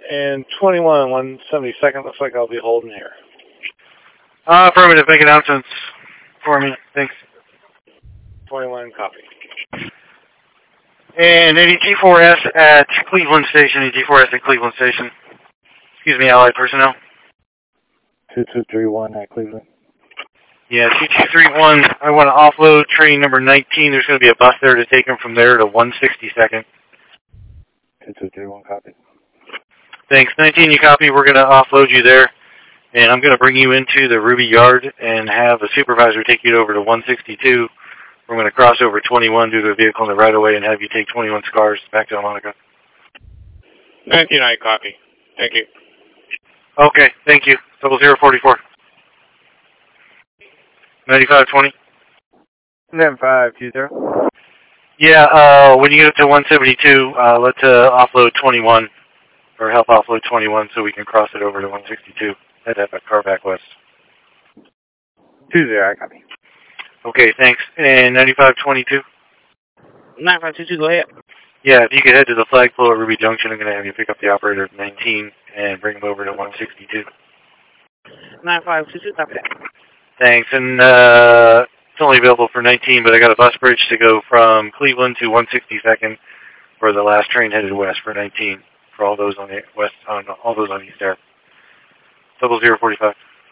And 21, 172nd, looks like I'll be holding here. Affirmative, make announcements for me. Thanks. 21, copy. And any G4S at Cleveland Station, any G4S at Cleveland Station. Excuse me, Allied personnel. 2231 at Cleveland. Yeah, 2231, I want to offload train number 19. There's going to be a bus there to take them from there to 162nd. 2231, copy. Thanks. 19, you copy. We're going to offload you there. And I'm going to bring you into the Ruby Yard and have a supervisor take you over to 162. We're going to cross over 21 due to a vehicle in the right-of-way and have you take 21 cars back to Monica. 19, I copy. Thank you. Okay, thank you. 0044. 9520. 9520. Yeah, when you get up to 172, let's offload 21, or help offload 21 so we can cross it over to 162. Head that car back west. 20, I copy. Okay, thanks. And 9522? 9522, go ahead. Yeah, if you could head to the flagpole at Ruby Junction, I'm going to have you pick up the operator at 19 and bring him over to 162. 9522, copy that. Thanks. And it's only available for 19, but I got a bus bridge to go from Cleveland to 162nd for the last train headed west for 19 for all those on the west, all those on East Air. 0045.